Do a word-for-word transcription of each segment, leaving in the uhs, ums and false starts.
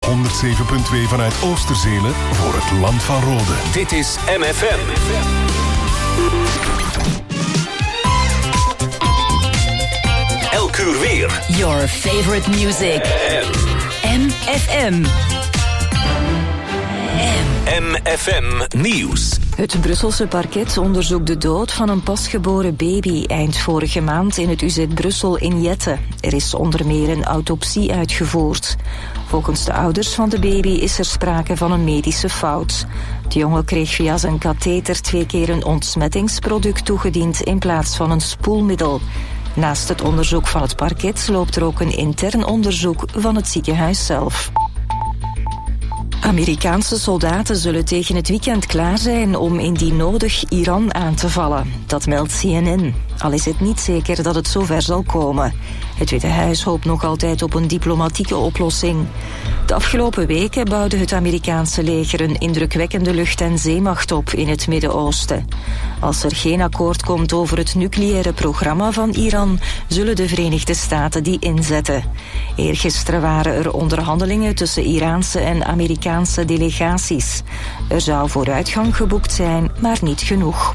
honderd zeven komma twee vanuit Oosterzele voor het land van Rode. Dit is M F M. Elk uur weer. Your favorite music. M F M. M F M Nieuws. Het Brusselse parket onderzoekt de dood van een pasgeboren baby eind vorige maand in het U Z Brussel in Jette. Er is onder meer een autopsie uitgevoerd. Volgens de ouders van de baby is er sprake van een medische fout. De jongen kreeg via zijn katheter twee keer een ontsmettingsproduct toegediend in plaats van een spoelmiddel. Naast het onderzoek van het parket loopt er ook een intern onderzoek van het ziekenhuis zelf. Amerikaanse soldaten zullen tegen het weekend klaar zijn om indien nodig Iran aan te vallen. Dat meldt C N N. Al is het niet zeker dat het zover zal komen. Het Witte Huis hoopt nog altijd op een diplomatieke oplossing. De afgelopen weken bouwde het Amerikaanse leger een indrukwekkende lucht- en zeemacht op in het Midden-Oosten. Als er geen akkoord komt over het nucleaire programma van Iran, zullen de Verenigde Staten die inzetten. Eergisteren waren er onderhandelingen tussen Iraanse en Amerikaanse delegaties. Er zou vooruitgang geboekt zijn, maar niet genoeg.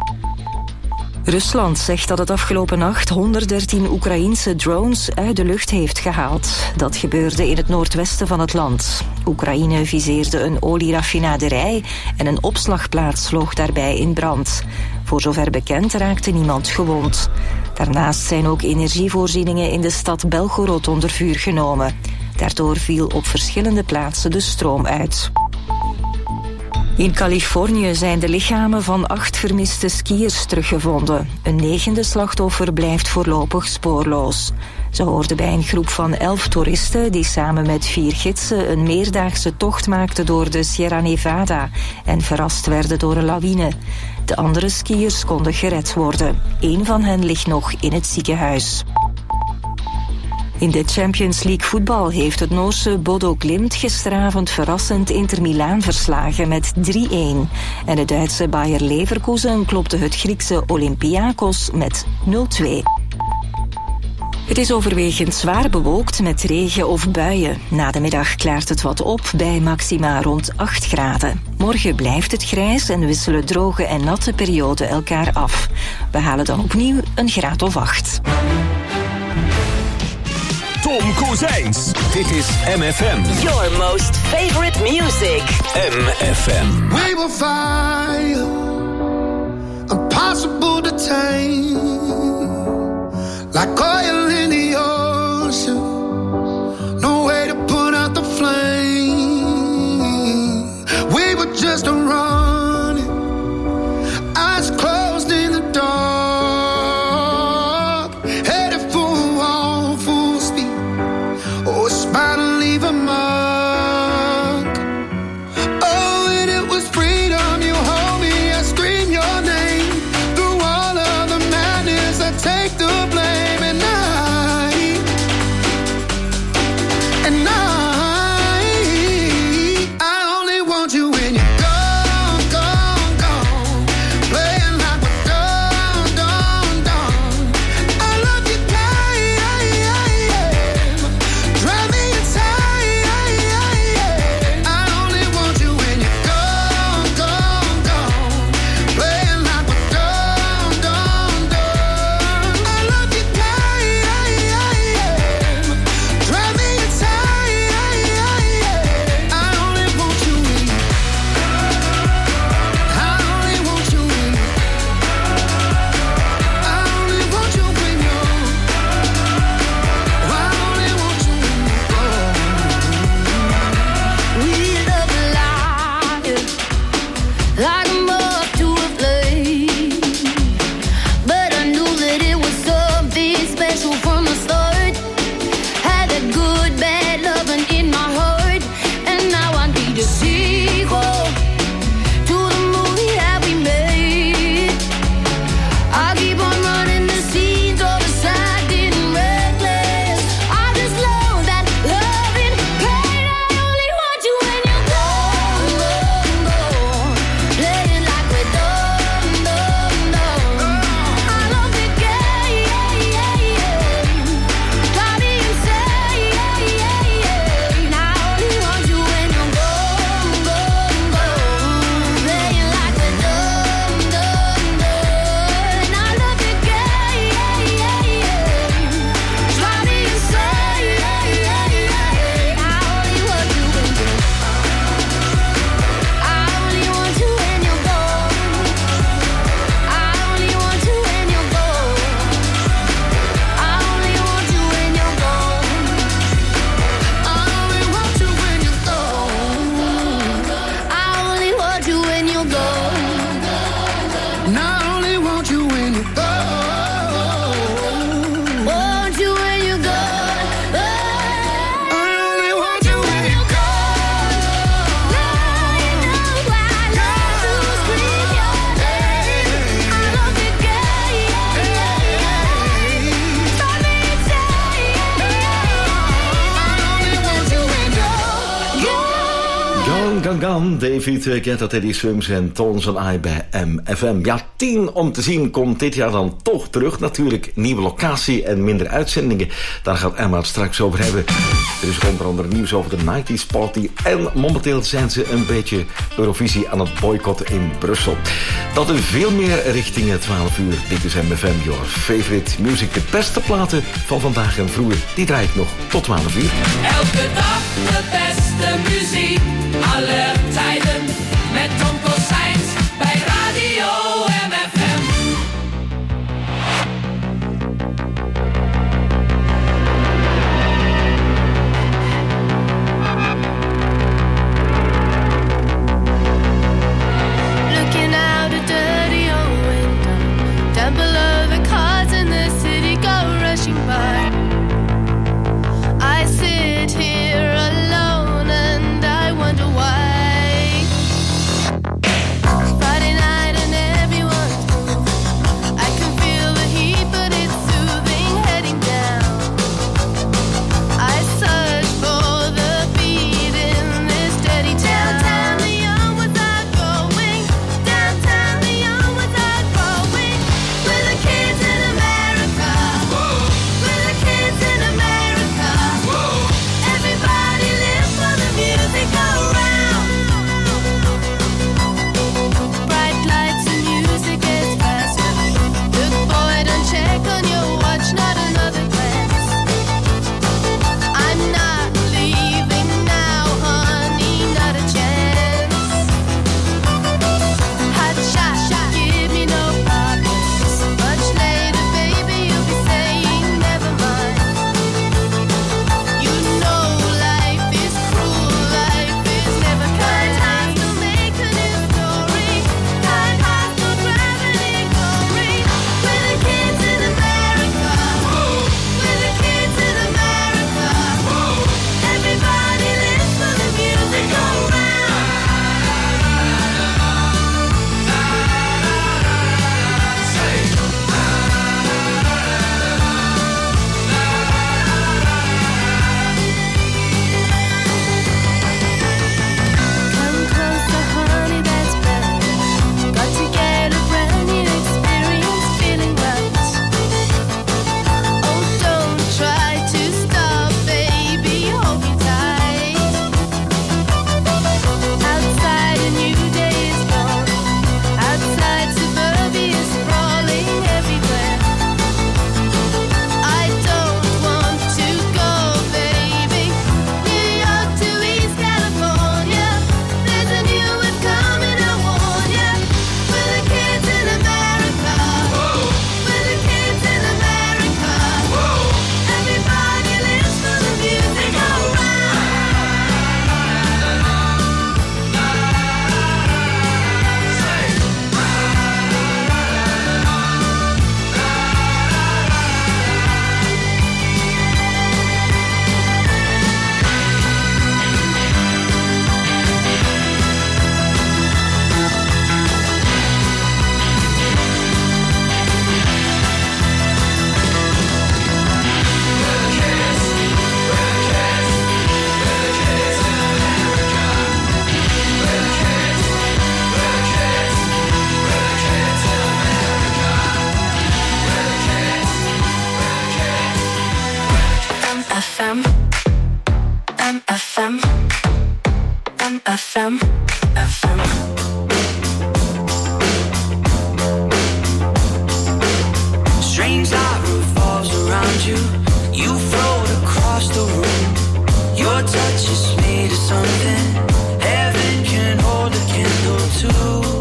Rusland zegt dat het afgelopen nacht honderddertien Oekraïense drones uit de lucht heeft gehaald. Dat gebeurde in het noordwesten van het land. Oekraïne viseerde een olieraffinaderij en een opslagplaats vloog daarbij in brand. Voor zover bekend raakte niemand gewond. Daarnaast zijn ook energievoorzieningen in de stad Belgorod onder vuur genomen. Daardoor viel op verschillende plaatsen de stroom uit. In Californië zijn de lichamen van acht vermiste skiers teruggevonden. Een negende slachtoffer blijft voorlopig spoorloos. Ze hoorden bij een groep van elf toeristen die samen met vier gidsen een meerdaagse tocht maakten door de Sierra Nevada en verrast werden door een lawine. De andere skiers konden gered worden. Eén van hen ligt nog in het ziekenhuis. In de Champions League voetbal heeft het Noorse Bodo Glimt gisteravond verrassend Inter Milaan verslagen met drie-een. En het Duitse Bayer Leverkusen klopte het Griekse Olympiakos met nul-twee. Het is overwegend zwaar bewolkt met regen of buien. Na de middag klaart het wat op bij maxima rond acht graden. Morgen blijft het grijs en wisselen droge en natte perioden elkaar af. We halen dan opnieuw een graad of acht. Tom Kozijns. Dit is M F M. Your most favorite music. M F M. We will fire, impossible to tame. Like oil in the ocean, no way to put out the flame. We were just a running, eyes closed in the dark. About to leave a mark. Oh, and it was freedom. You hold me, I scream your name. Through all of the madness, I take the blame. And I Gone, gone, gone. David Guetta, Teddy Swims en Tones and I bij M F M. Ja, tien om te zien komt dit jaar dan toch terug. Natuurlijk nieuwe locatie en minder uitzendingen. Daar gaat Emma het straks over hebben. Er is onder andere nieuws over de nineties party. En momenteel zijn ze een beetje Eurovisie aan het boycotten in Brussel. Dat en veel meer richting twaalf uur. Dit is M F M, your favorite music. De beste platen van vandaag en vroeger. Die draai ik nog tot twaalf uur. Elke dag de beste muziek. Alle tijden met Tom Kossijns bij Radio M F M. Looking out a dirty old window, down below the cars in the city go rushing by. I sit here alone and I wonder why. Friday night and everyone's moving. I can feel the heat but it's soothing heading down. I search for the beat in this dirty town. Downtown the young ones are going. Downtown the young ones are growing. We're the kids in America. Whoa. We're the kids in America. Whoa. Everybody live for the music around. Bright lights and music gets faster. Look boy, don't check on your watch, not another glance. I'm not leaving now, honey, not a chance. Hot shot, give me no problems. Much later, baby, you'll be saying never mind. You know life is cruel, life is never kind. Time to make a new story. Time has no gravity glory. We're the kids in America. We're the kids in America. Everybody lives for the music around. Come closer, honey, that's better. Got to get a brand new experience, feeling right. Oh, don't try to stop, baby, hold me tight. Outside a new day is born. Outside suburbia sprawling everywhere. I don't want to go, baby. New York to East California. There's a new one coming, I warn ya. We're the kids in America. We're the kids in America. Everybody lives for the music around. M F M, M F M, M F M, F M. Strange light revolves around you. You float across the room. Your touch is made of something heaven can hold a candle to.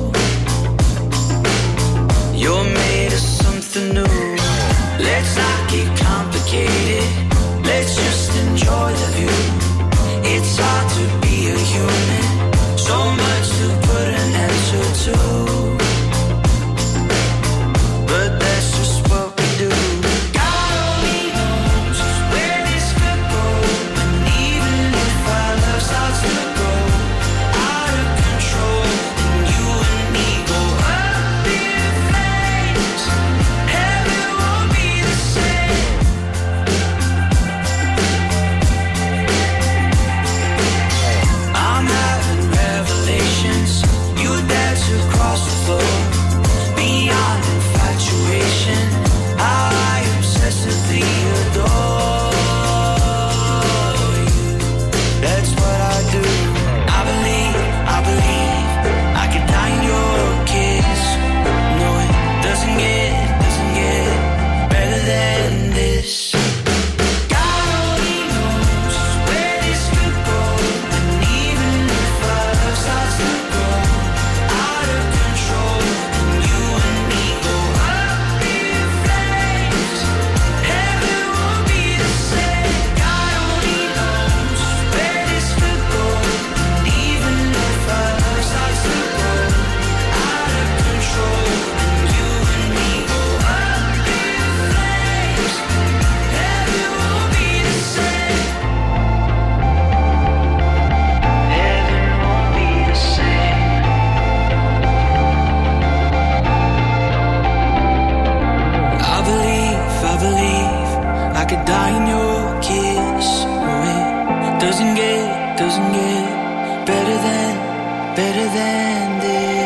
You're made of something new. Let's not get complicated. Let's just enjoy the view. It's hard to be a human. So doesn't get better than, better than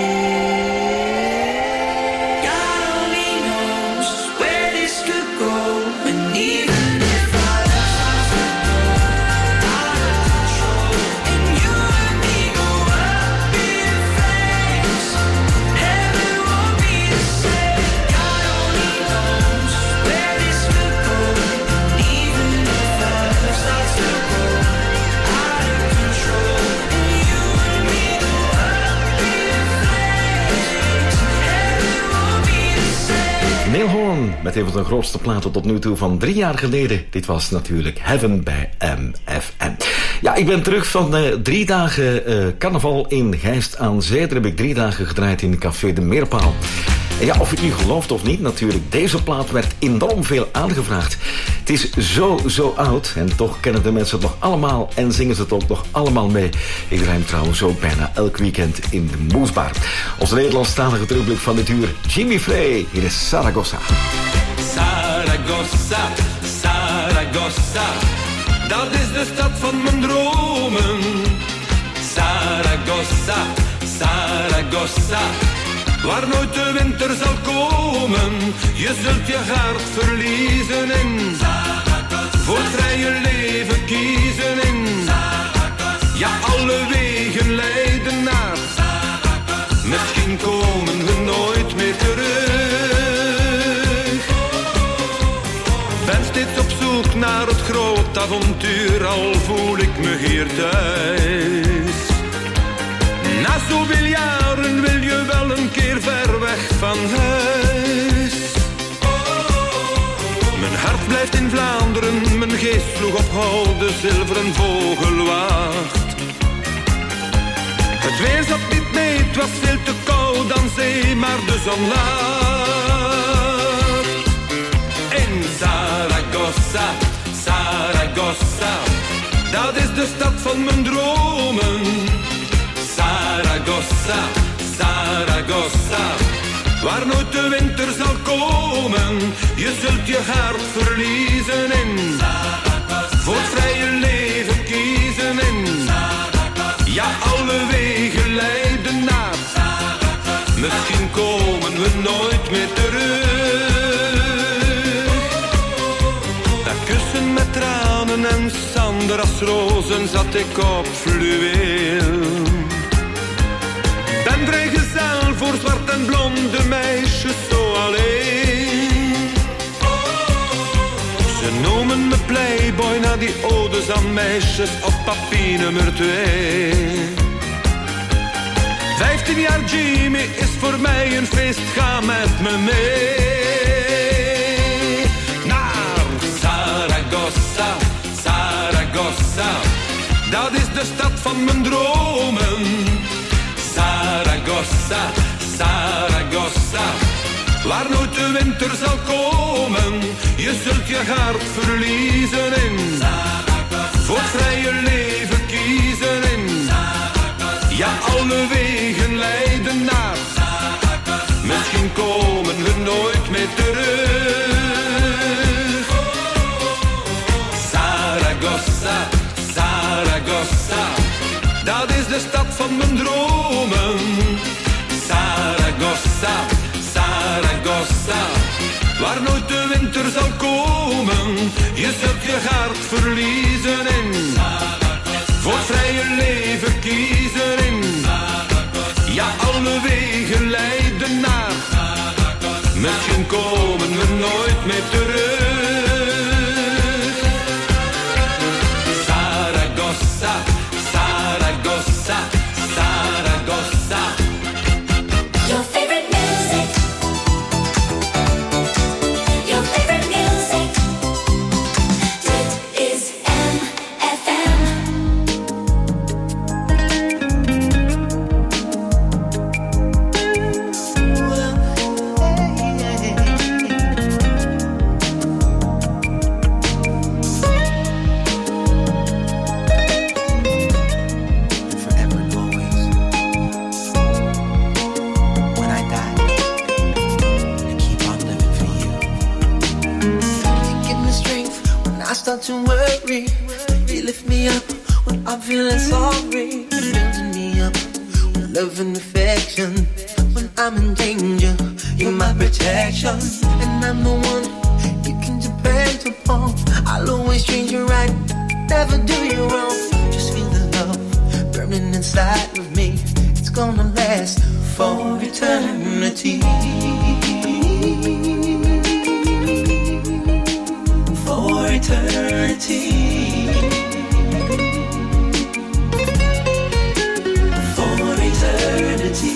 this. God only knows where this could go, and even if our love starts to go out of control, and you and me go up in flames, heaven won't be the same. God only knows where this could go, and even if our love starts to go out of control, and you and me go up in flames, heaven won't be the same. Neil Horn met een van de grootste platen tot nu toe van drie jaar geleden. Dit was natuurlijk Heaven bij M F M. Ja, ik ben terug van uh, drie dagen uh, carnaval in Geest aan Zee. Daar heb ik drie dagen gedraaid in Café de Meerpaal. En ja, of je het nu gelooft of niet, natuurlijk. Deze plaat werd enorm veel aangevraagd. Het is zo, zo oud. En toch kennen de mensen het nog allemaal. En zingen ze het ook nog allemaal mee. Ik draai hem trouwens ook bijna elk weekend in de Moesbar. Onze Nederlandstalige terugblik van dit uur. Jimmy Frey. Hier is Zaragoza. Zaragoza, Zaragoza, dat is de stad van mijn dromen. Zaragoza, Zaragoza, waar nooit de winter zal komen. Je zult je hart verliezen in Zaragoza, voor het vrije leven kiezen in Zaragoza, ja, alle wegen leiden naar Zaragoza. Misschien komen we nooit meer terug. Ben steeds op zoek naar het groot avontuur, al voel ik me hier thuis. Na zoveel jaren wil je wel een keer ver weg van huis. Mijn hart blijft in Vlaanderen, mijn geest sloeg op hol, de zilveren vogelwacht. Het weer zat niet mee, het was veel te koud aan zee, maar de zon lacht. In Zaragoza, Zaragoza, dat is de stad van mijn dromen. Zaragoza, Zaragoza, waar nooit de winter zal komen. Je zult je hart verliezen in Zaragoza, voor het vrije leven kiezen in Zaragoza, ja, alle wegen leiden naar Zaragoza. Misschien komen we nooit meer terug. Dat kussen met tranen en sandrasrozen zat ik op fluweel. Ben vrijgezel voor zwart en blonde meisjes zo alleen. Ze noemen me playboy na die odes aan meisjes op papier nummer twee. Vijftien jaar Jimmy is voor mij een feest, ga met me mee. Naar Zaragoza, Zaragoza, dat is de stad van mijn dromen. Zaragoza, Zaragoza, waar nooit de winter zal komen. Je zult je hart verliezen in Zaragoza, voor het vrije leven kiezen in Zaragoza, ja, alle wegen leiden naar Zaragoza. Misschien komen we nooit meer terug. Zaragoza, Zaragoza, dat is de stad van mijn dromen. Zaragoza, Zaragoza, waar nooit de winter zal komen. Je zult je hart verliezen in Zaragoza, voor het vrije leven kiezen in Zaragoza, ja, alle wegen leiden naar Zaragoza. Misschien komen we nooit meer terug. Zaragoza, Zaragoza, Zaragoza. Your favorite music. Your favorite music. Dit is M F M. Start to worry, you lift me up when I'm feeling sorry, building me up with love and affection. When I'm in danger, you're my protection, and I'm the one you can depend upon. I'll always treat you right, never do you wrong. Just feel the love burning inside of me. It's gonna last for eternity. For eternity. For eternity.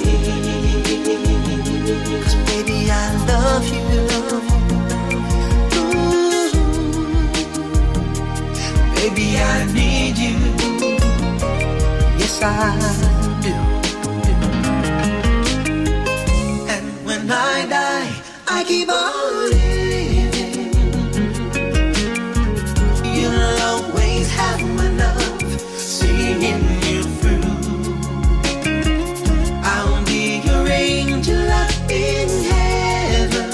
'Cause baby, I love you. Ooh. Baby, I need you. Yes, I do. And when I die, I keep on living. You'll always have my love, singing you through. I'll be your angel up in heaven.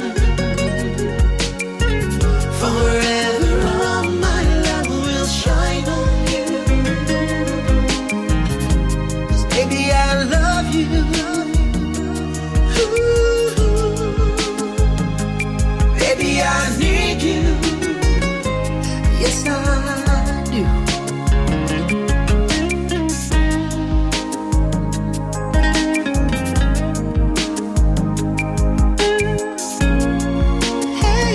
Forever all my love will shine on you. 'Cause baby, I love you. Ooh. Baby, I need you. Yes, I do. Hey.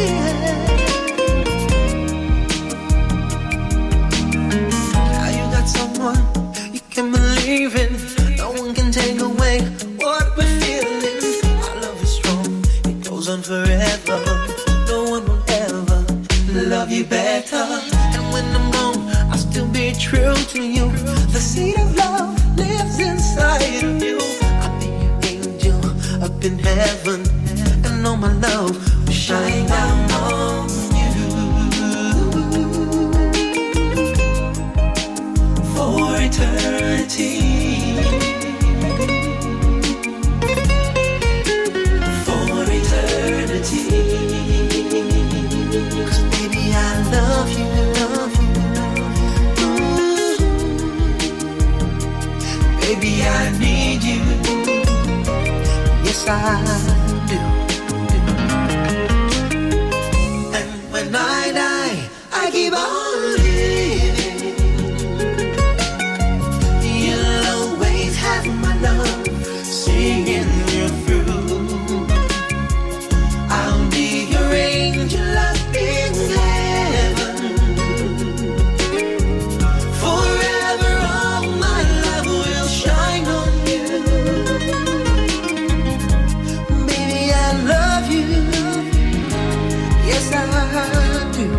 Now you got someone you can believe in. No one can take away what we're feeling. Our love is strong, it goes on forever. No one will ever love you better. And when I'm gone, I'll still be true to you. The seed of love lives inside of you. I'll be your angel up in heaven, and all my love will shine down on you. For eternity. For eternity. 'Cause baby, I love you, love you. Ooh. Baby, I need you. Yes, I do. And when I die, I keep on living. You'll always have my love, singing you through. I'll be your angel up in heaven. Forever all my love will shine on you. Baby, I love you. Yes, I do.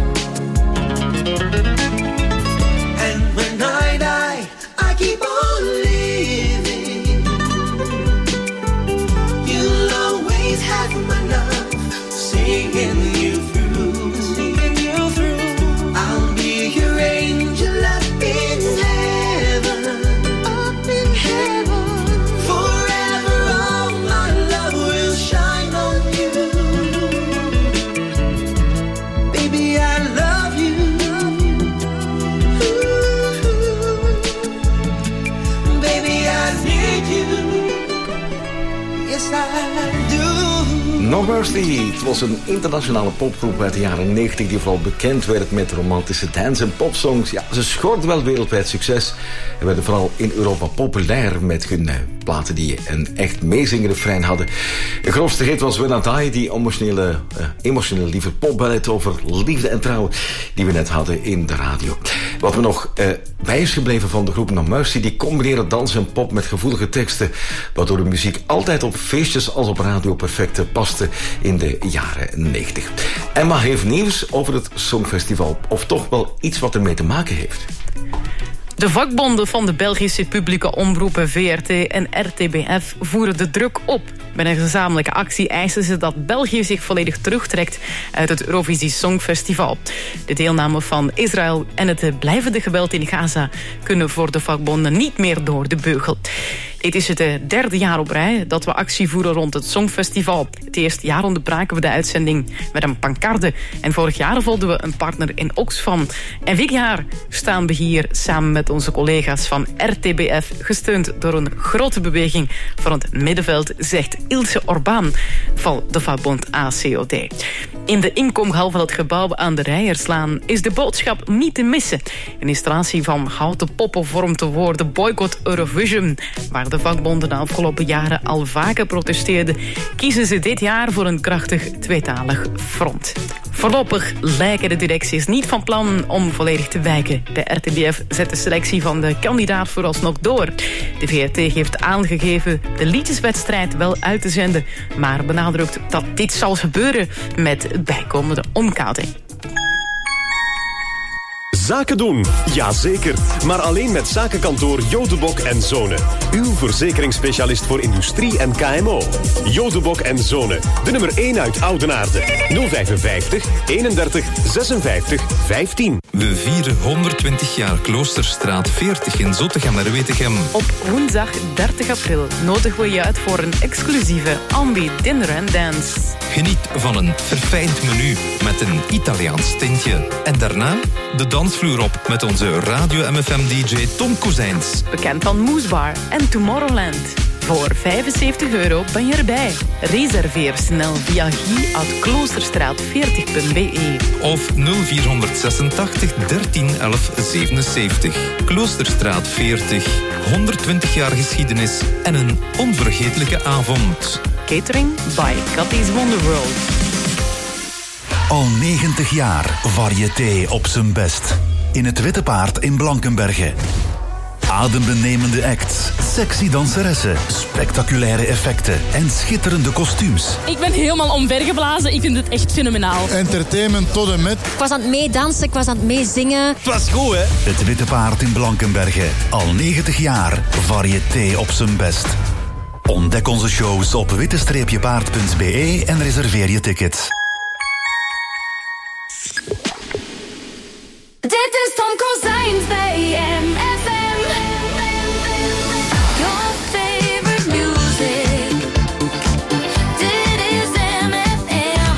And when I die, I keep on living. You'll always have my love, singing you through, singing you through. I'll be your angel up in heaven, up in heaven. Forever all my love will shine on you. Baby, I love you. Ooh. Baby, I need you. Yes, I do. No Mercy. Het was een internationale popgroep uit de jaren negentig die vooral bekend werd met romantische dance- en popsongs. Ja, ze scoorden wel wereldwijd succes en werden vooral in Europa populair met hun uh, platen die een echt meezingende refrein hadden. De grootste hit was When I Die, die emotionele, uh, emotionele lieve popballet over liefde en trouw die we net hadden in de radio. Wat me nog uh, bij is gebleven van de groep No Mercy, die combineren dans en pop met gevoelige teksten, waardoor de muziek altijd op feestjes als op radio perfect paste in de jaren negentig. Emma heeft nieuws over het Songfestival, of toch wel iets wat ermee te maken heeft. De vakbonden van de Belgische publieke omroepen V R T en R T B F voeren de druk op. Met een gezamenlijke actie eisen ze dat België zich volledig terugtrekt uit het Eurovisie Songfestival. De deelname van Israël en het blijvende geweld in Gaza kunnen voor de vakbonden niet meer door de beugel. Dit is het uh, derde jaar op rij dat we actie voeren rond het Songfestival. Het eerste jaar onderbraken we de uitzending met een pancarde. En vorig jaar volgden we een partner in Oxfam. En dit jaar staan we hier samen met onze collega's van R T B F... gesteund door een grote beweging van het middenveld, zegt Ilse Orbaan van de vakbond A C O D. In de inkomhal van het gebouw aan de Rijerslaan is de boodschap niet te missen. Een installatie van houten poppen vormt de woorden Boycott Eurovision. Waar de vakbonden de afgelopen jaren al vaker protesteerden, kiezen ze dit jaar voor een krachtig tweetalig front. Voorlopig lijken de directies niet van plan om volledig te wijken. De R T B F zet de selectie van de kandidaat vooralsnog door. De V R T heeft aangegeven de liedjeswedstrijd wel uit te zenden, maar benadrukt dat dit zal gebeuren met bijkomende omkadering. Zaken doen, jazeker. Maar alleen met zakenkantoor Jodebok en Zonen. Uw verzekeringsspecialist voor industrie en K M O. Jodebok en Zonen, de nummer één uit Oudenaarde. nul vijfenvijftig, eenendertig, zesenvijftig, vijftien. We vieren honderdtwintig jaar Kloosterstraat veertig in Zottegem-Merwetegem. Op woensdag dertig april nodigen we je uit voor een exclusieve Ambi Dinner and Dance. Geniet van een verfijnd menu met een Italiaans tintje. En daarna de dansvloer op met onze Radio M F M D J Tom Kozijns. Bekend van Moesbar en Tomorrowland. Voor vijfenzeventig euro ben je erbij. Reserveer snel via guy at kloosterstraat veertig punt b e. Of nul vierhonderdzesentachtig dertien elf zevenenzeventig. Kloosterstraat veertig. honderdtwintig jaar geschiedenis en een onvergetelijke avond. Catering by Cathy's Wonderworld. Al negentig jaar variété op zijn best. In het Witte Paard in Blankenberge. Adembenemende acts, sexy danseressen, spectaculaire effecten en schitterende kostuums. Ik ben helemaal omvergeblazen. Ik vind het echt fenomenaal. Entertainment tot en met. Ik was aan het meedansen, ik was aan het meezingen. Het was goed, hè? Het Witte Paard in Blankenberge. Al negentig jaar variété op zijn best. Ontdek onze shows op witte paard punt b e en reserveer je tickets. Dit is Tom Kozijns bij M F M. Your favorite music. Dit is M F M.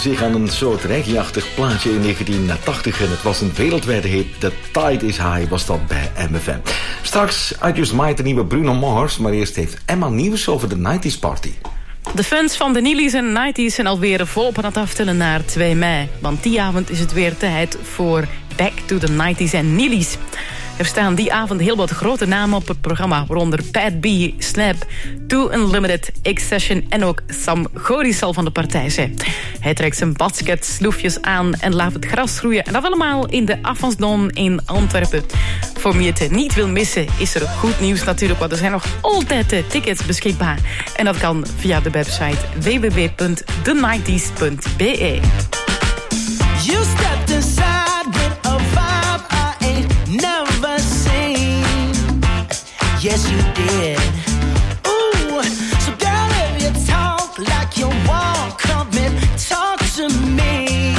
zich aan een soort reggae-achtig plaatje in negentien tachtig en het was een wereldwijde hit. The Tide is High was dat bij M F M. Straks I Just Might de nieuwe Bruno Mars, maar eerst heeft Emma nieuws over de nineties party. De fans van de Nillies en nineties zijn alweer volop aan het aftellen naar twee mei. Want die avond is het weer tijd voor Back to the nineties en Nillies. Er staan die avond heel wat grote namen op het programma, waaronder Pat B, Snap, Too Unlimited, X-Session en ook Sam Goris zal van de partij zijn. Hij trekt zijn basket sloefjes aan en laat het gras groeien. En dat allemaal in de Avans in Antwerpen. Voor wie het niet wil missen, is er goed nieuws natuurlijk, want er zijn nog altijd tickets beschikbaar. En dat kan via de website w w w punt the nineties punt b e. You stepped inside with a vibe I ain't never seen. Yes, you did. Ooh, so girl, if you talk like you walk, come and talk to me.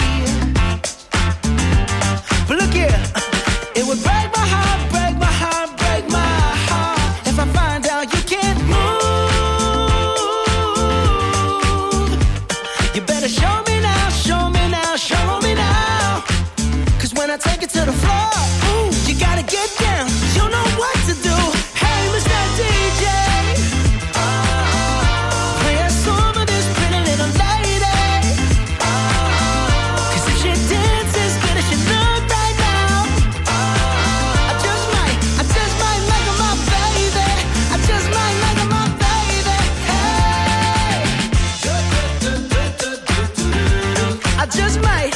But look here, it would break my heart, break my heart, break my heart if I find out you can't move. You better show me now, show me now, show me now. Cause when I take it to the floor, ooh, you gotta get down. You know what to do. Hey, Mister D J, play a song for this pretty little lady. Cause if she dances good as she look right now, I just might, I just might make her my baby. I just might make her my baby. Hey, I just might.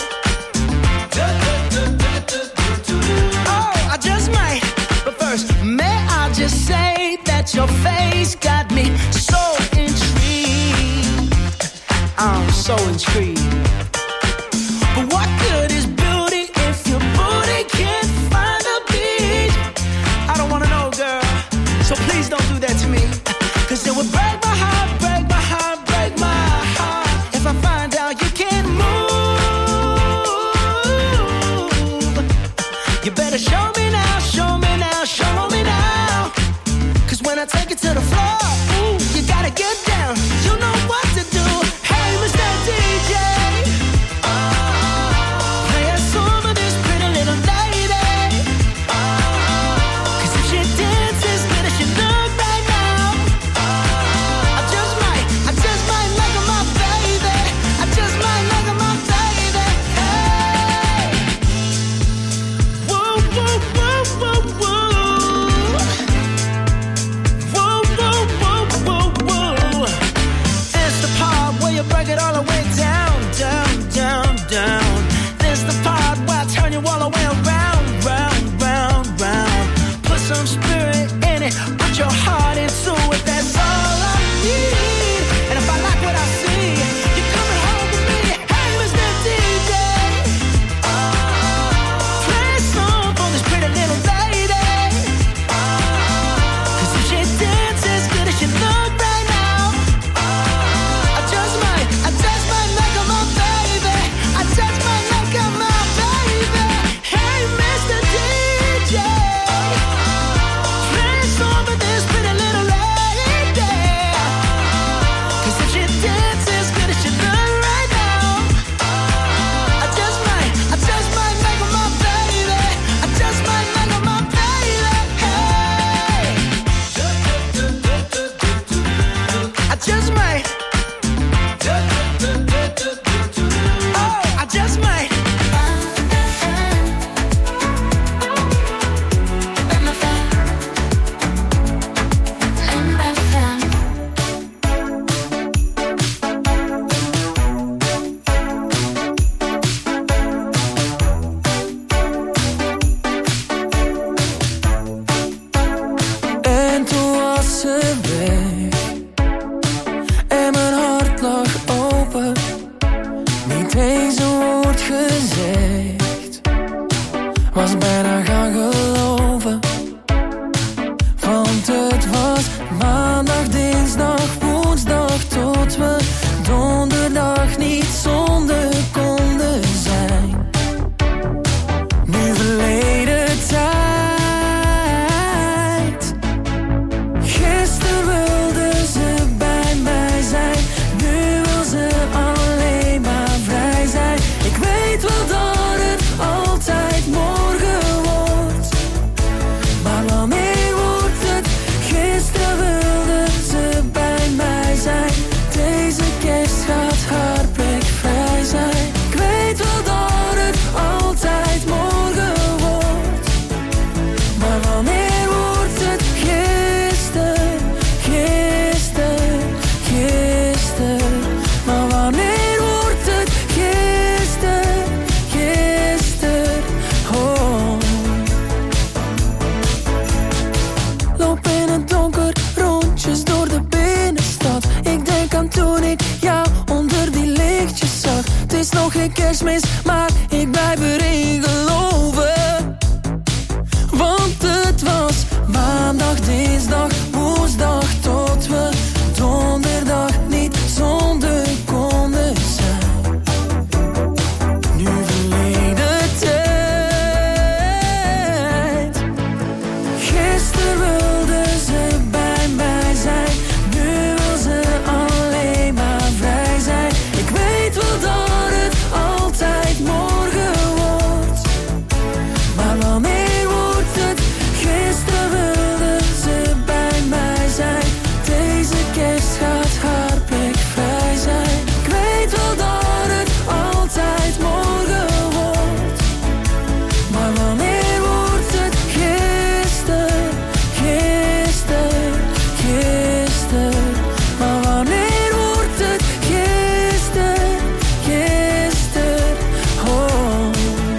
Oh, I just might. But first, may I just say that your face got me so intrigued. I'm so intrigued. But what good is beauty if your booty can't find a beat? I don't wanna know, girl. So please don't do that to me. Cause it would break my heart, break my heart, break my heart if I find out you can't move. You better show me now, show me now, show me now. Cause when I take it to the floor, ooh, you gotta get down. You know what to do. Hey, Mister D J, play a song for this pretty little lady. Cause if she dances good as she look right now, I just might, I just might make her my baby. I just might make her my baby. Hey, whoa, whoa, whoa, whoa, whoa. Whoa, whoa, whoa, whoa, whoa. It's the part where you break it all the way down, down, down, down. This the part where I turn you all the way around, round, round, round. Put some spirit in it, put your heart into it. That's all I need. And if I like what I see, you're coming home with me. Hey, Mister D J, play a song for this pretty little lady. Cause if she dances good as she look right now, I just might, I just might make her my baby. I just might make her my baby. Hey, Mister D J, play a song for this pretty little lady. Cause if she dances good as she look right now, I just might, I just might make her my baby. I just might make her my baby. Hey, I just might. Oh, I just might. En toen was ze weg en mijn hart lag open. Niet eens een woord gezegd, was bijna gaan geloven. Want het was maandag, dinsdag, woensdag, tot we donderdag niet zonder konden zijn. Nu verleden tijd. Gisteren is nog geen kerstmis, maar ik blijf erin geloven. Want het was maandag, dinsdag, woensdag, tot we donderdag niet zonder konden zijn. Nu verleden tijd. Gisteren wilde ze bij mij zijn, nu wil ze alleen maar vrij zijn. Ik weet wel dat het altijd morgen wordt, maar wanneer wordt het? Gisteren wilde ze bij mij zijn, deze kerst gaat haar plek vrij zijn. Ik weet wel dat het altijd morgen wordt, maar wanneer wordt het? Gisteren, gisteren, gisteren. Maar wanneer wordt het? Gisteren, gisteren, oh.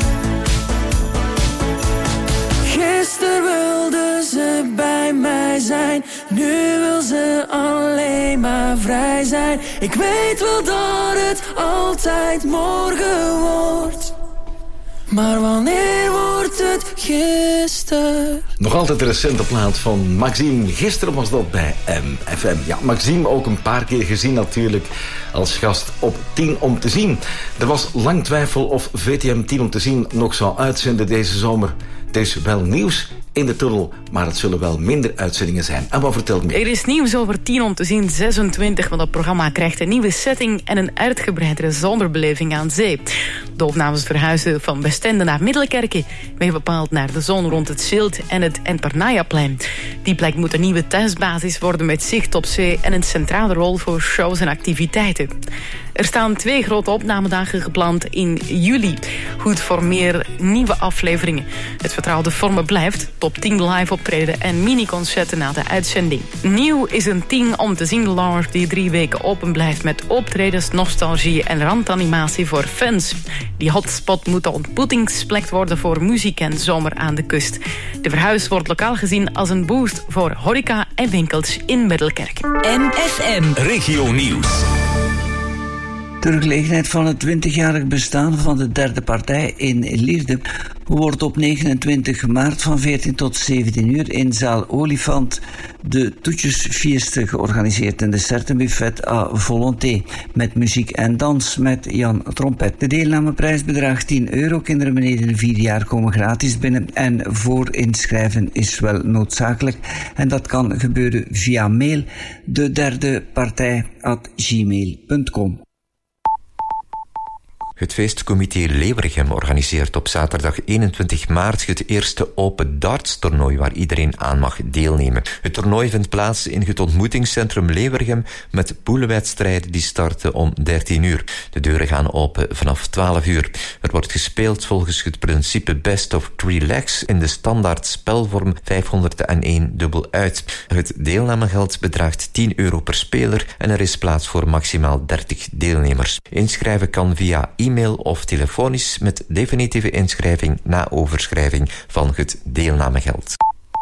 Gisteren wilde ze bij mij zijn, nu wil ze alleen maar vrij zijn. Ik weet wel dat het altijd morgen wordt, maar wanneer wordt het? Gisteren. Nog altijd de recente plaat van Maxime. Gisteren was dat bij M F M. Ja, Maxime ook een paar keer gezien natuurlijk als gast op tien om te zien. Er was lang twijfel of V T M tien om te zien nog zou uitzenden deze zomer. Het is wel nieuws in de tunnel, maar het zullen wel minder uitzendingen zijn. En wat vertelt me? Er is nieuws over tien om te zien zesentwintig, want het programma krijgt een nieuwe setting en een uitgebreidere zonderbeleving aan zee. De opnames verhuizen van Westende naar Middelkerke, meer bepaald naar de zon rond het Schild en het Enpernayaplein. Die plek moet een nieuwe thuisbasis worden met zicht op zee en een centrale rol voor shows en activiteiten. Er staan twee grote opnamedagen gepland in juli. Goed voor meer nieuwe afleveringen. Het vertrouwde vormen blijft, top tien live optreden en mini-concerten na de uitzending. Nieuw is een tien om te zien lounge die drie weken open blijft met optredens, nostalgie en randanimatie voor fans. Die hotspot moet de ontmoetingsplek worden voor muziek en zomer aan de kust. De verhuis wordt lokaal gezien als een boost voor horeca en winkels in Middelkerk. M F M Regio Nieuws. Ter gelegenheid van het twintigjarig bestaan van de derde partij in Lierde wordt op negenentwintig maart van veertien tot zeventien uur in zaal Olifant de Toetjesfieste georganiseerd in de Sertenbuffet à volonté met muziek en dans met Jan Trompet. De deelnameprijs bedraagt tien euro. Kinderen beneden vier jaar komen gratis binnen en voor inschrijven is wel noodzakelijk en dat kan gebeuren via mail de derde partij at gmail punt com. Het feestcomité Leeuwergem organiseert op zaterdag eenentwintig maart het eerste open darts-toernooi waar iedereen aan mag deelnemen. Het toernooi vindt plaats in het ontmoetingscentrum Leeuwergem met poolwedstrijden die starten om dertien uur. De deuren gaan open vanaf twaalf uur. Er wordt gespeeld volgens het principe best of three legs in de standaard spelvorm vijfhonderdéén dubbel uit. Het deelnamegeld bedraagt tien euro per speler en er is plaats voor maximaal dertig deelnemers. Inschrijven kan via e-mail of telefonisch met definitieve inschrijving na overschrijving van het deelnamegeld.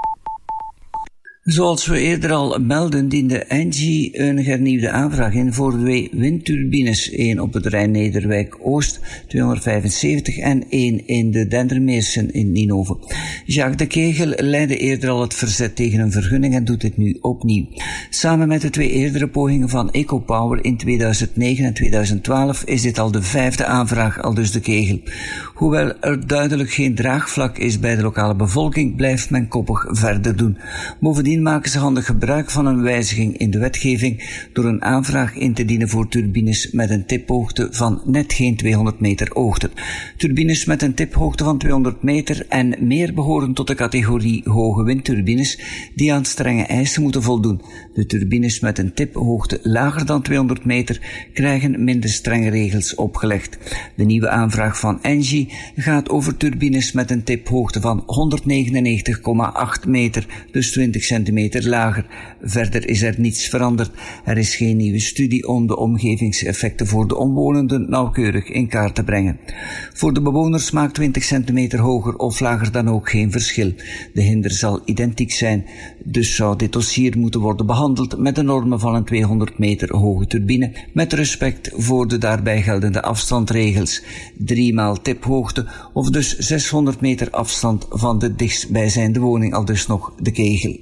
Zoals we eerder al melden, diende Engie een hernieuwde aanvraag in voor twee windturbines. één op het Rijn-Nederwijk-Oost, tweehonderdvijfenzeventig, en één in de Dendermeersen in Ninove. Jacques de Kegel leidde eerder al het verzet tegen een vergunning en doet dit nu opnieuw. Samen met de twee eerdere pogingen van EcoPower in tweeduizend negen en tweeduizend twaalf is dit al de vijfde aanvraag, aldus de Kegel. Hoewel er duidelijk geen draagvlak is bij de lokale bevolking, blijft men koppig verder doen. Bovendien maken ze handig gebruik van een wijziging in de wetgeving door een aanvraag in te dienen voor turbines met een tiphoogte van net geen tweehonderd meter hoogte. Turbines met een tiphoogte van tweehonderd meter en meer behoren tot de categorie hoge windturbines die aan strenge eisen moeten voldoen. De turbines met een tiphoogte lager dan tweehonderd meter krijgen minder strenge regels opgelegd. De nieuwe aanvraag van Engie gaat over turbines met een tiphoogte van honderdnegenennegentig komma acht meter, dus twintig centimeter centimeter lager. Verder is er niets veranderd. Er is geen nieuwe studie om de omgevingseffecten voor de omwonenden nauwkeurig in kaart te brengen. Voor de bewoners maakt twintig centimeter hoger of lager dan ook geen verschil. De hinder zal identiek zijn, dus zou dit dossier moeten worden behandeld met de normen van een tweehonderd meter hoge turbine, met respect voor de daarbij geldende afstandregels. Driemaal tiphoogte of dus zeshonderd meter afstand van de dichtstbijzijnde woning, al dus nog de kegel.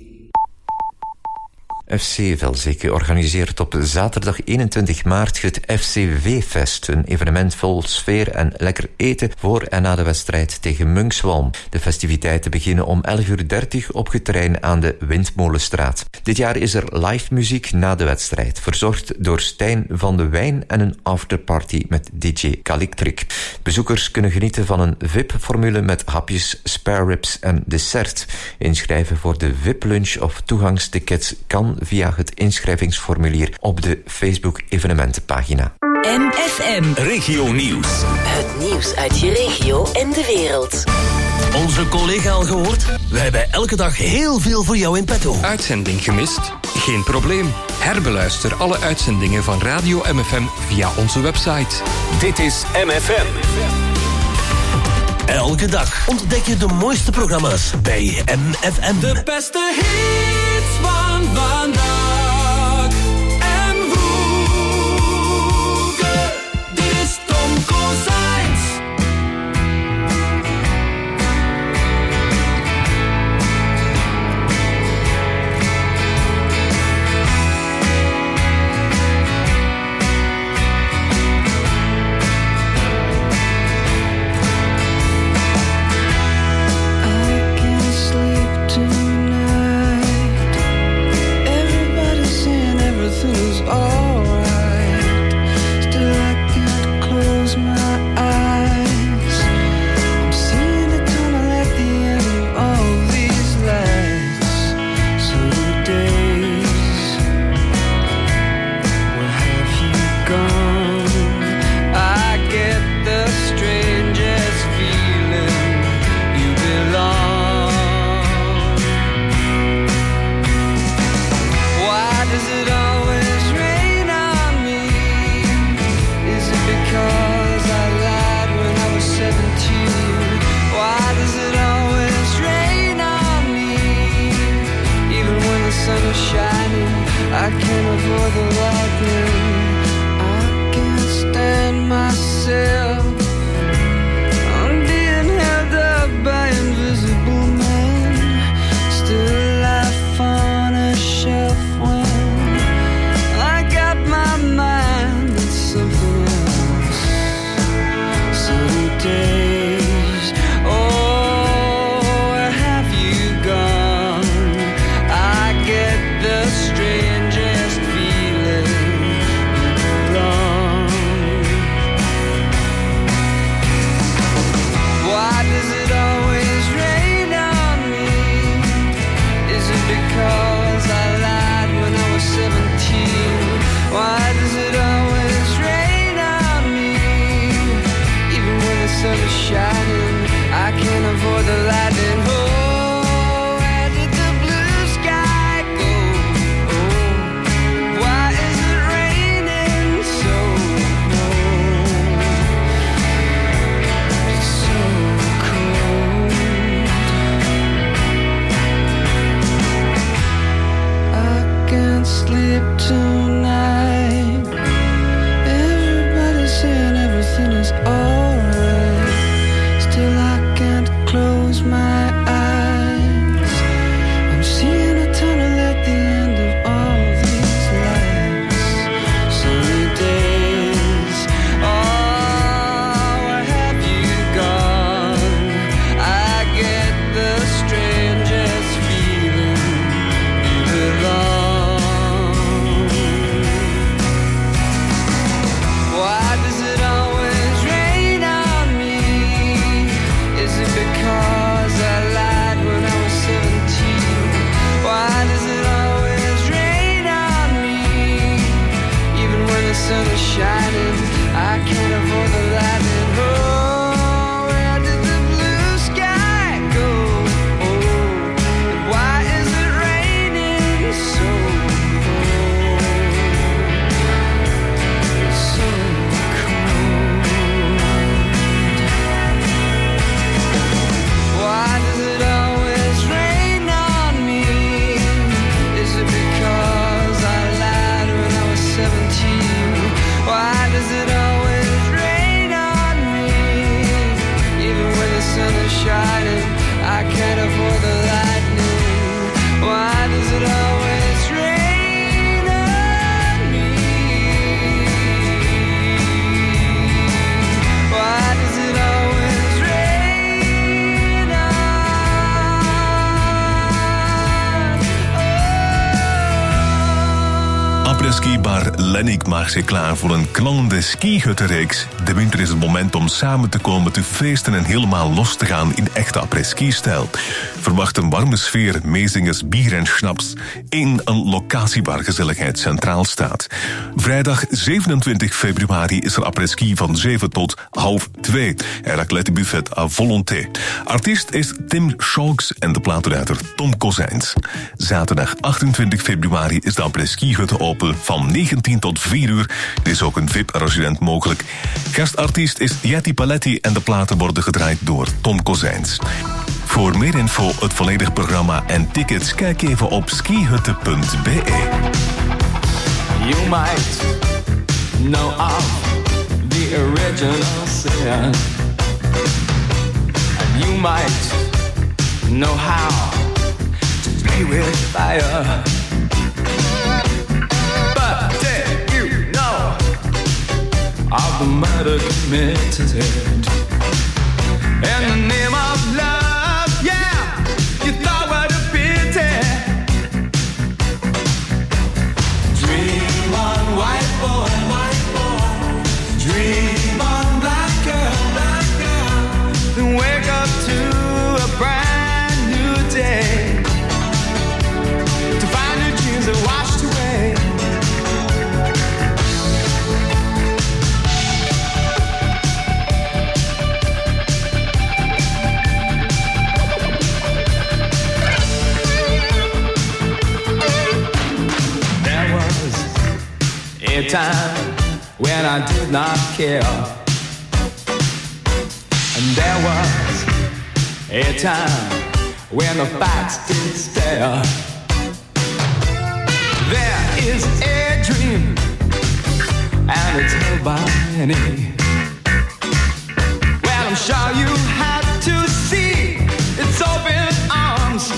F C Velzeke organiseert op zaterdag eenentwintig maart het F C V-fest, een evenement vol sfeer en lekker eten voor en na de wedstrijd tegen Munkswalm. De festiviteiten beginnen om elf uur dertig op het terrein aan de Windmolenstraat. Dit jaar is er live muziek na de wedstrijd, verzorgd door Stijn van de Wijn en een afterparty met D J Calictric. Bezoekers kunnen genieten van een V I P-formule met hapjes, spare ribs en dessert. Inschrijven voor de V I P-lunch of toegangstickets kan via het inschrijvingsformulier op de Facebook-evenementenpagina. M F M. Regio Nieuws. Het nieuws uit je regio en de wereld. Onze collega al gehoord? Wij hebben elke dag heel veel voor jou in petto. Uitzending gemist? Geen probleem. Herbeluister alle uitzendingen van Radio M F M via onze website. Dit is M F M. Elke dag ontdek je de mooiste programma's bij M F M. De beste hits van vandaag en vroeger. Dit is Tom Kozijns. I can't avoid the lightning. I can't stand myself. I'm being held up by invisible men. Still life on a shelf when I got my mind on something else. Sunny days. Oh, where have you gone? I get the strangest feeling you belong. Why does it always rain on me? Is it because I lied when I was seventeen? Why does it always rain on me? Even when the sun is shining, I can't avoid the lightning. Oh, where did the blue sky go? Oh, why is it raining so cold? It's so cold. I can't sleep tonight. Everybody's saying everything is alright. Still I can't close my eyes. I'm seeing a tunnel at the end of all these lights. Sunny days. Oh, where have you gone? I get the strangest feeling you belong. Apres-ski-bar Lennik maakt zich klaar voor een knallende skihuttenreeks. De winter is het moment om samen te komen, te feesten en helemaal los te gaan in echte apres-ski-stijl. Verwacht een warme sfeer, meezingers, bier en schnaps in een locatie waar gezelligheid centraal staat. Vrijdag zevenentwintig februari is er apres-ski van zeven tot half twee. En raclettebuffet à volonté. Artiest is Tim Shawks en de platenruiter Tom Kozijns. Zaterdag achtentwintig februari is de apres-ski-hut open van negentien tot vier uur. Er is ook een V I P-arrangement mogelijk. Gastartiest is Jetty Paletti en de platen worden gedraaid door Tom Kozijns. Voor meer info, het volledig programma en tickets, kijk even op skihutte punt b e. You might know of the original sin, and you might know how to play with fire. But did you know of the murder committed in the name of love? Yeah, you thought what a pity. Dream on, white boy, white boy. Dream on, black girl, black girl. Then wake up to a brand new day, to find your dreams that washed away. There was a time when I did not care, and there was a time when the facts did stare. There is a dream, and it's held by many. Well, I'm sure you had to see its open arms.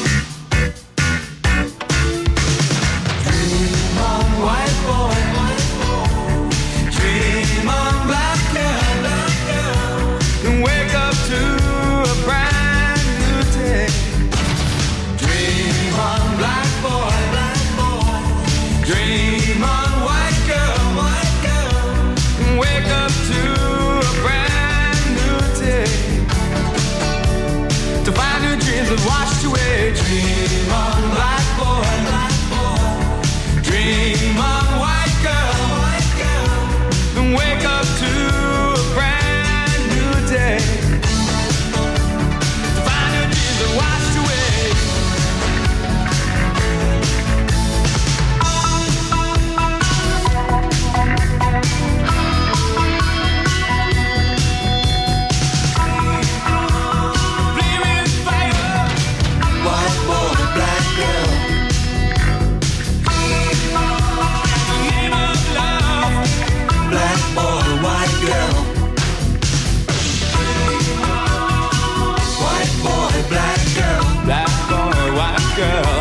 Dream on, white boy, white boy. Dream on, black girl, black girl. And wake up to a brand new day. Dream on, black boy, black boy. Dream on, white girl, white girl. And wake up to a brand new day, to find your dreams that washed away. Dream on, black boy, black boy. Dream on, white girl, white girl. And wake up to a brand new day, to find your dreams that washed away. White boy, black girl. Name of love. Black boy, white girl. White boy, black girl. Black boy, white girl.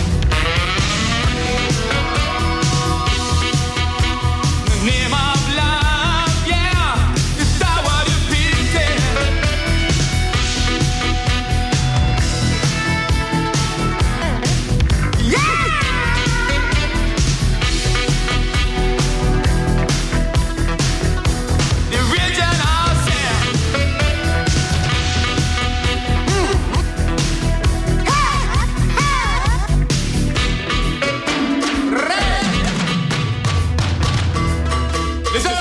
The name of love, yeah. You thought what you pity. Yeah! The original sin. Listen.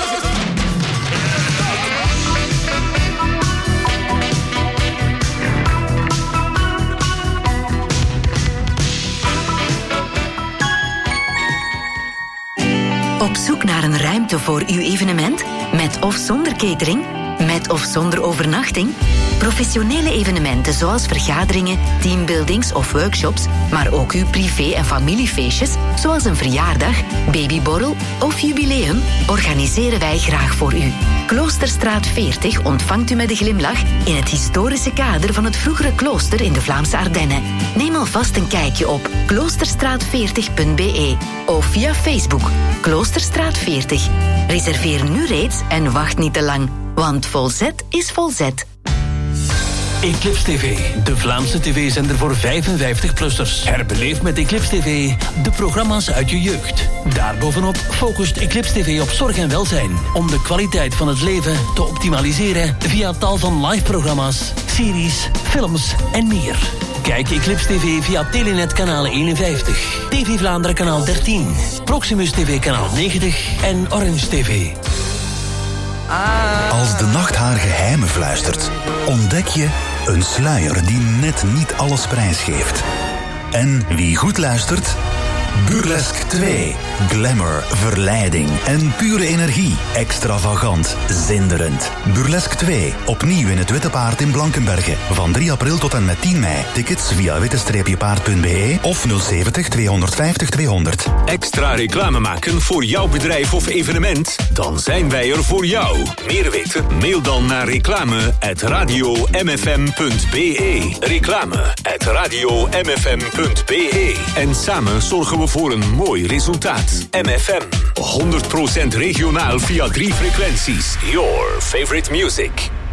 Op zoek naar een ruimte voor uw evenement? Met of zonder catering? Met of zonder overnachting? Professionele evenementen zoals vergaderingen, teambuildings of workshops, maar ook uw privé- en familiefeestjes, zoals een verjaardag, babyborrel of jubileum, organiseren wij graag voor u. Kloosterstraat veertig ontvangt u met een glimlach in het historische kader van het vroegere klooster in de Vlaamse Ardennen. Neem alvast een kijkje op kloosterstraat veertig punt b e of via Facebook Kloosterstraat veertig. Reserveer nu reeds en wacht niet te lang, want Volzet is Volzet. Eclipse T V, de Vlaamse tv-zender voor vijfenvijftig-plussers. Herbeleef met Eclipse T V de programma's uit je jeugd. Daarbovenop focust Eclipse T V op zorg en welzijn, om de kwaliteit van het leven te optimaliseren via tal van live-programma's, series, films en meer. Kijk Eclipse T V via Telenet kanaal eenenvijftig, T V Vlaanderen kanaal dertien, Proximus T V kanaal negentig en Orange T V. Als de nacht haar geheimen fluistert, ontdek je een sluier die net niet alles prijsgeeft. En wie goed luistert? Burlesque twee. Glamour, verleiding en pure energie. Extravagant, zinderend. Burlesque twee. Opnieuw in het Witte Paard in Blankenberge. Van drie april tot en met tien mei. Tickets via witte paard punt b e of nul zeventig tweehonderdvijftig tweehonderd. Extra reclame maken voor jouw bedrijf of evenement? Dan zijn wij er voor jou. Meer weten? Mail dan naar reclame at radio m f m punt b e. Reclame at radio m f m punt b e. En samen zorgen we voor een mooi resultaat. M F M. honderd procent regionaal via drie frequenties. Your favorite music.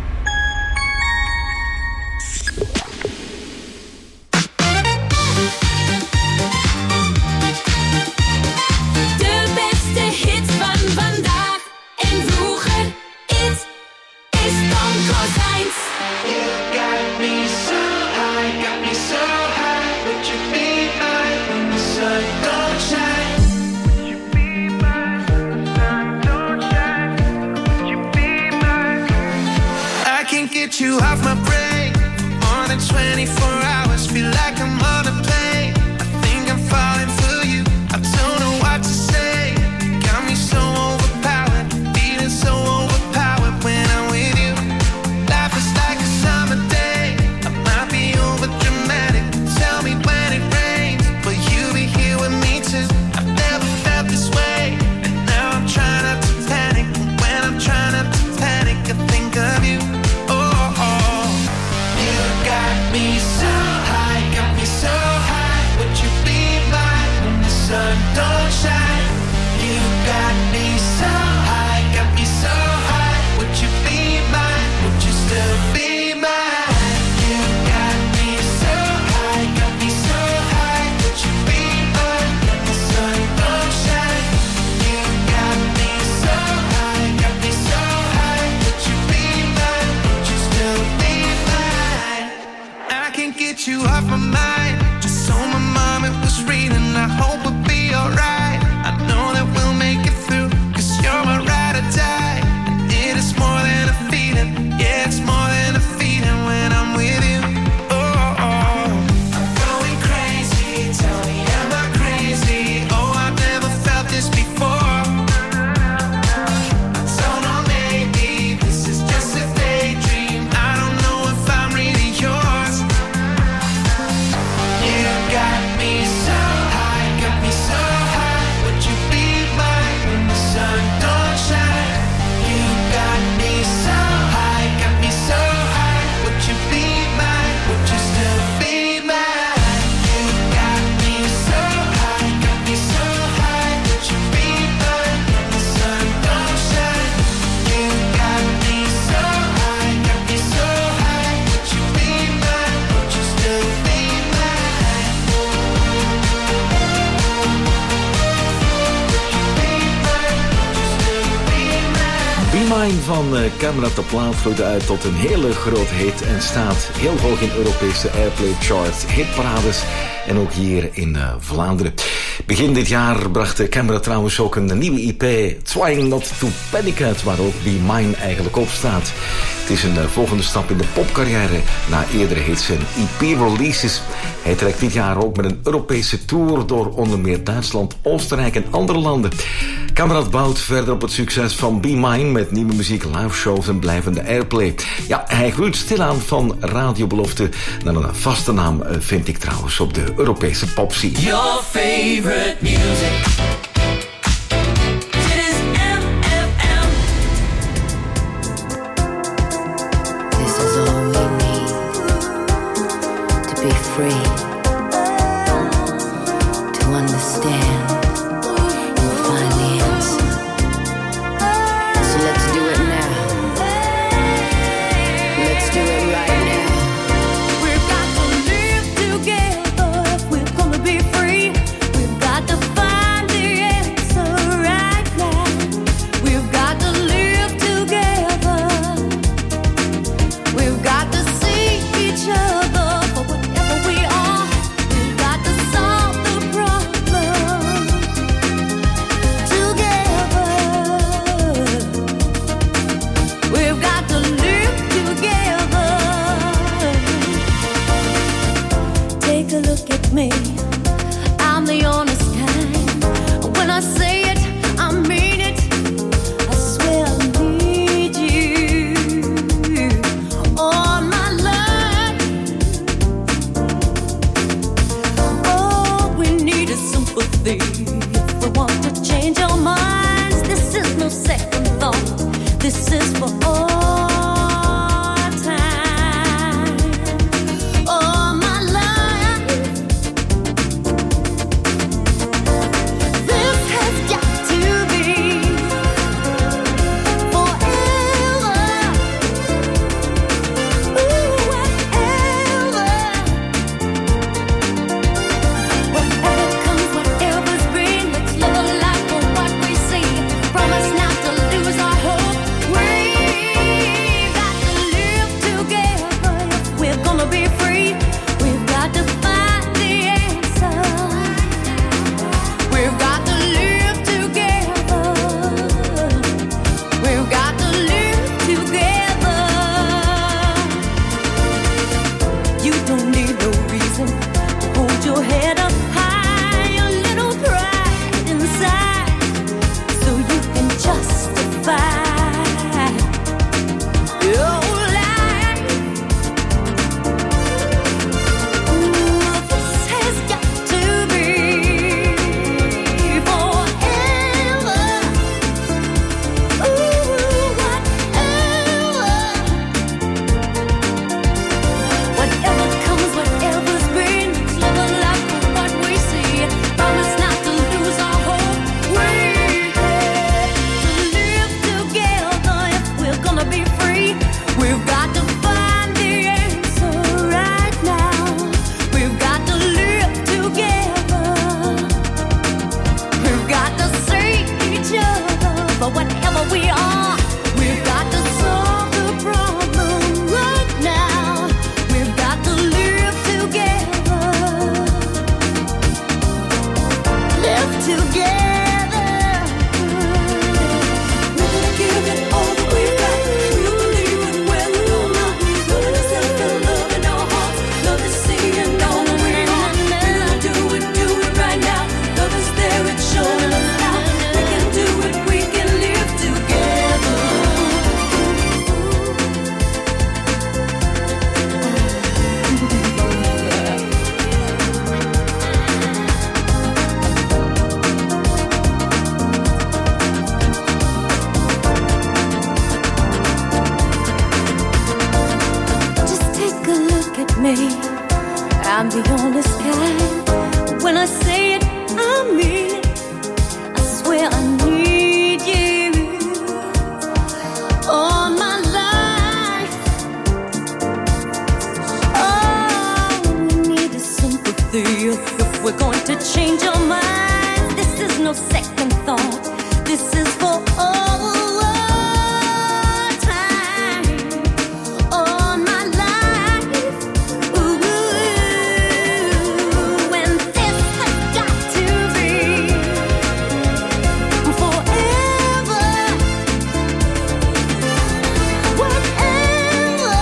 De beste hit van vandaag en vroeger. It is Tom Kozijns. You got me so high, got me so high. Would you be mine when the sun don't shine? Would you be mine when the sun don't shine? Would you be mine? I can't get you off my brain for more than twenty-four hours. Feel like I'm on a plane. I think I'm falling for you. I don't know what to say. You got me so overpowered, feeling so overpowered when I'm with you. Life is like a summer day. I might be over dramatic. Tell me when it rains, will you be here with me too? I've never felt this way, and now I'm trying not to panic. And when I'm trying not to panic, I think of you. Oh, oh. You got me so high, got me so high. Would you be mine when the sun don't shine? You got me so high, got me so high. Would you be mine? Would you still be mine? You got me so high, got me so high. Would you be mine when the sun don't shine? You got me so high, got me so high. Would you be mine? Would you still be mine? I can't get you off my mind. Just so my mom it was reading. I hope we'll be alright. I know that we'll make it through, cause you're my ride or die. And it is more than a feeling. Yeah, it's more than a feeling when I'm with you. Oh, oh. I'm going crazy. Tell me, am I crazy? Oh, I've never felt this before. I don't know, maybe this is just a daydream. I don't know if I'm really yours. You got me so high, got me so high. Would you be mine when the sun don't shine? You got me so high, got me so high. Would you be mine? Would you still be mine? You got me so high, got me so high. Would you be mine when the sun don't shine? You got me so high, got me so high. Would you be mine? Would you still be mine? Be Mine van uh, Camerata Plaat groeide uit tot een hele grote hit en staat heel hoog in Europese Airplay charts, hitparades en ook hier in uh, Vlaanderen. Begin dit jaar bracht uh, Camera trouwens ook een nieuwe I P, Trying Not To Panic uit, waar ook Be Mine eigenlijk op staat. Het is een uh, volgende stap in de popcarrière na eerdere hits en I P-releases. Hij trekt dit jaar ook met een Europese tour door onder meer Duitsland, Oostenrijk en andere landen. Kameraad bouwt verder op het succes van Be Mine met nieuwe muziek, live shows en blijvende airplay. Ja, hij groeit stilaan van radiobelofte naar een vaste naam, vind ik trouwens, op de Europese popscene. Your favorite music. Dit is M F M. This is all we need to be free, to understand and find the answer. So let's do it now. Let's do it right now. we are. We've got to solve the problem right now. We've got to live together. Live together. We're gonna give it all that we've got. We'll believe it whether or not. Loving ourselves and loving our hearts. Love is seeing all that we are. We're gonna do it, do it right now. Love is there, it's showing us how. We can do it, we can live together. Just take a look at me. I'm the honest kind. When I say it, I mean it. I swear I need you all my life. Oh, we need a sympathy if we're going to change our minds. This is no second thought. This is for all time, all my life. Ooh, and this has got to be forever. Whatever,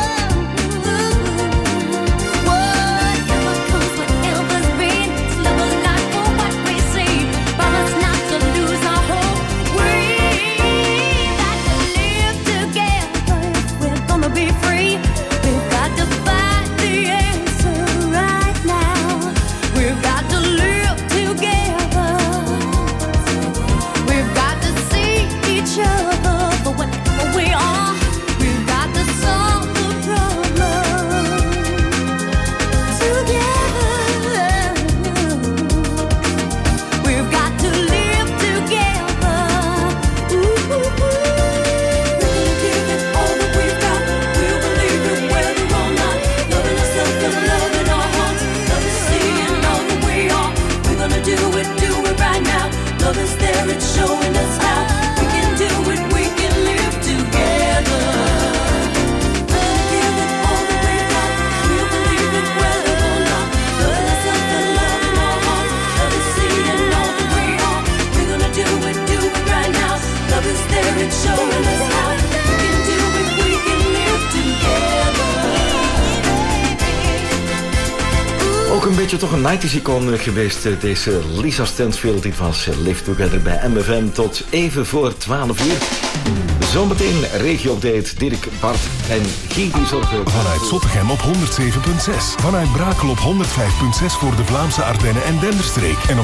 whatever comes, whatever's been, let's live a life for what we see. Promise not to lose our hope. We got to live together if we're gonna be free. We've got to find the answer right now. We've got to live together. We've got to see each other for whatever we are. We've got to solve the problem together. We've got to live together. Ooh, we're gonna give it all that we've got. We'll believe it whether or not. Loving ourselves and loving our hearts. Love is seeing all that we are. We're gonna do it, do it right now. Love is there, it's showing us how. We can do it, we can live together. Give it all that we've got. We'll believe it whether or not. Loving ourselves and loving our hearts. Love is seeing all that we are. We're gonna do it, do it right now. Love is there, it's showing us how. We can do it, we can live together. Ook een beetje toch een nineties icoon geweest, eh, deze Lisa Stansfield. Dit was eh, Live Together bij M F M tot even voor twaalf uur. Zometeen regio-update, Dirk, Bart en Guy die zorgen... Vanuit Zottegem op honderdzeven punt zes. Vanuit Brakel op honderdvijf punt zes voor de Vlaamse Ardennen en Denderstreek. En